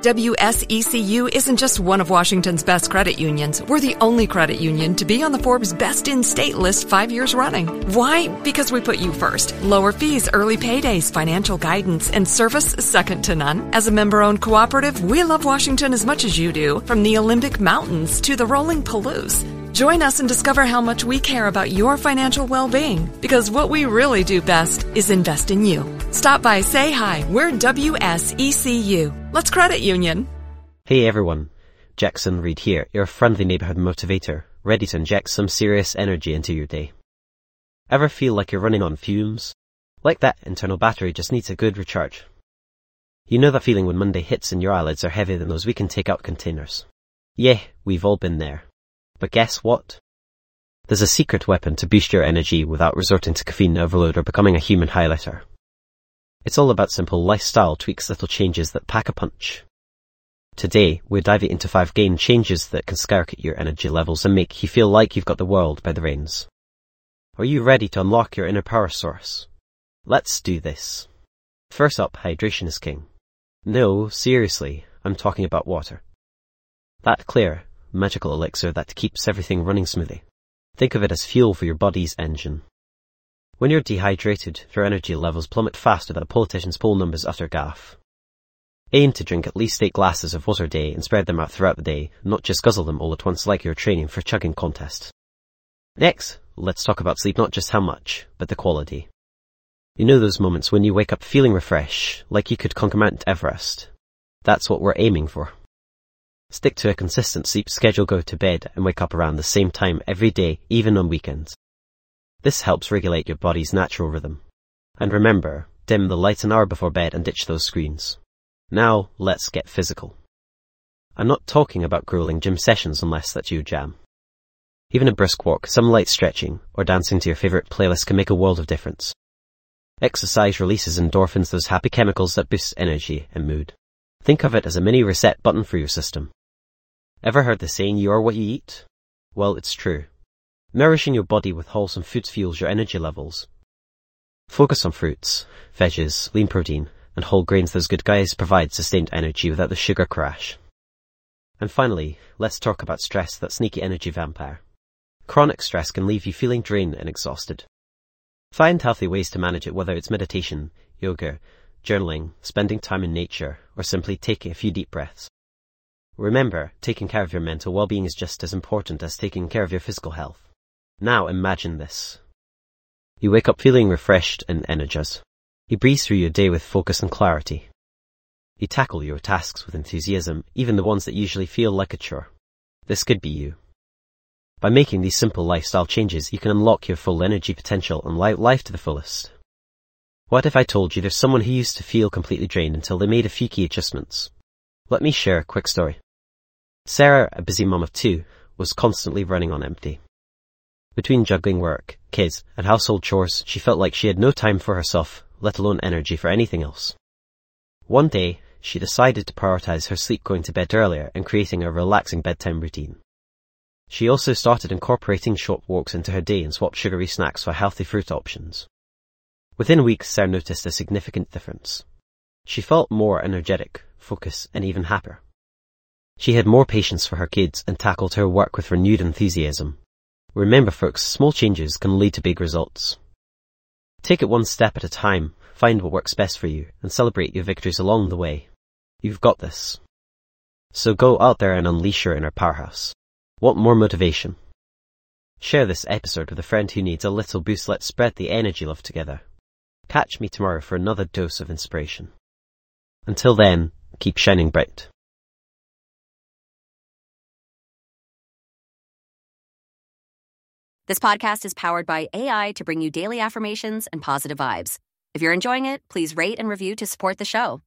WSECU isn't just one of Washington's best credit unions. We're the only credit union to be on the Forbes Best in State list 5 years running. Why? Because we put you first. Lower fees, early paydays, financial guidance, and service second to none. As a member-owned cooperative, we love Washington as much as you do, from the Olympic Mountains to the rolling Palouse. Join us and discover how much we care about your financial well-being, because what we really do best is invest in you. Stop by, say hi. We're WSECU. Let's credit union. Hey everyone, Jackson Reed here, your friendly neighborhood motivator, ready to inject some serious energy into your day. Ever feel like you're running on fumes? Like that internal battery just needs a good recharge. You know that feeling when Monday hits and your eyelids are heavier than those we can take out containers. Yeah, we've all been there. But guess what? There's a secret weapon to boost your energy without resorting to caffeine overload or becoming a human highlighter. It's all about simple lifestyle tweaks, little changes that pack a punch. Today, we're diving into 5 game changes that can skyrocket your energy levels and make you feel like you've got the world by the reins. Are you ready to unlock your inner power source? Let's do this. First up, hydration is king. No, seriously, I'm talking about water. That clear, magical elixir that keeps everything running smoothly. Think of it as fuel for your body's engine. When you're dehydrated, your energy levels plummet faster than a politician's poll numbers utter gaffe. Aim to drink at least 8 glasses of water a day and spread them out throughout the day, not just guzzle them all at once like you're training for a chugging contest. Next, let's talk about sleep, not just how much, but the quality. You know those moments when you wake up feeling refreshed, like you could conquer Mount Everest? That's what we're aiming for. Stick to a consistent sleep schedule, go to bed and wake up around the same time every day, even on weekends. This helps regulate your body's natural rhythm. And remember, dim the lights an hour before bed and ditch those screens. Now, let's get physical. I'm not talking about grueling gym sessions unless that's your jam. Even a brisk walk, some light stretching, or dancing to your favorite playlist can make a world of difference. Exercise releases endorphins, those happy chemicals that boost energy and mood. Think of it as a mini reset button for your system. Ever heard the saying, you are what you eat? Well, it's true. Nourishing your body with wholesome foods fuels your energy levels. Focus on fruits, veggies, lean protein, and whole grains. Those good guys provide sustained energy without the sugar crash. And finally, let's talk about stress, that sneaky energy vampire. Chronic stress can leave you feeling drained and exhausted. Find healthy ways to manage it, whether it's meditation, yoga, journaling, spending time in nature, or simply taking a few deep breaths. Remember, taking care of your mental well-being is just as important as taking care of your physical health. Now imagine this. You wake up feeling refreshed and energized. You breeze through your day with focus and clarity. You tackle your tasks with enthusiasm, even the ones that usually feel like a chore. This could be you. By making these simple lifestyle changes, you can unlock your full energy potential and life to the fullest. What if I told you there's someone who used to feel completely drained until they made a few key adjustments? Let me share a quick story. Sarah, a busy mom of 2, was constantly running on empty. Between juggling work, kids, and household chores, she felt like she had no time for herself, let alone energy for anything else. One day, she decided to prioritize her sleep, going to bed earlier and creating a relaxing bedtime routine. She also started incorporating short walks into her day and swapped sugary snacks for healthy fruit options. Within weeks, Sarah noticed a significant difference. She felt more energetic, focused, and even happier. She had more patience for her kids and tackled her work with renewed enthusiasm. Remember folks, small changes can lead to big results. Take it one step at a time, find what works best for you, and celebrate your victories along the way. You've got this. So go out there and unleash your inner powerhouse. Want more motivation? Share this episode with a friend who needs a little boost. Let's spread the energy love together. Catch me tomorrow for another dose of inspiration. Until then, keep shining bright. This podcast is powered by AI to bring you daily affirmations and positive vibes. If you're enjoying it, please rate and review to support the show.